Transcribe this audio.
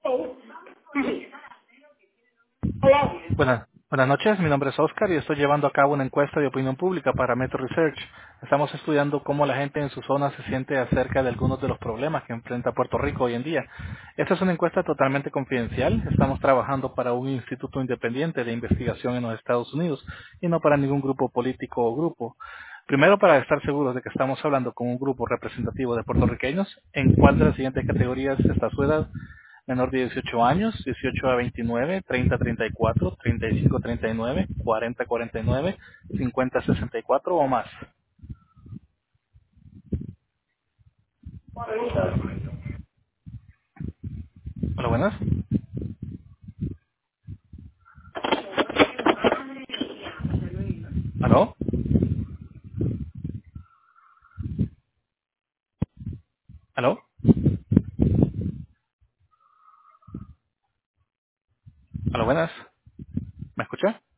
Hola. Buenas noches, mi nombre es Oscar y estoy llevando a cabo una encuesta de opinión pública para Metro Research. Estamos estudiando cómo la gente en su zona se siente acerca de algunos de los problemas que enfrenta Puerto Rico hoy en día. Esta es una encuesta totalmente confidencial. Estamos trabajando para un instituto independiente de investigación en los Estados Unidos y no para ningún grupo político o grupo. Primero, para estar seguros de que estamos hablando con un grupo representativo de puertorriqueños, ¿en cuál de las siguientes categorías está su edad? Menor de 18 años, 18 a 29, 30 a 34, 35 a 39, 40 a 49, 50 a 64 o más. Hola, buenas. ¿Aló? ¿Aló? Hola, buenas. ¿Me escucha?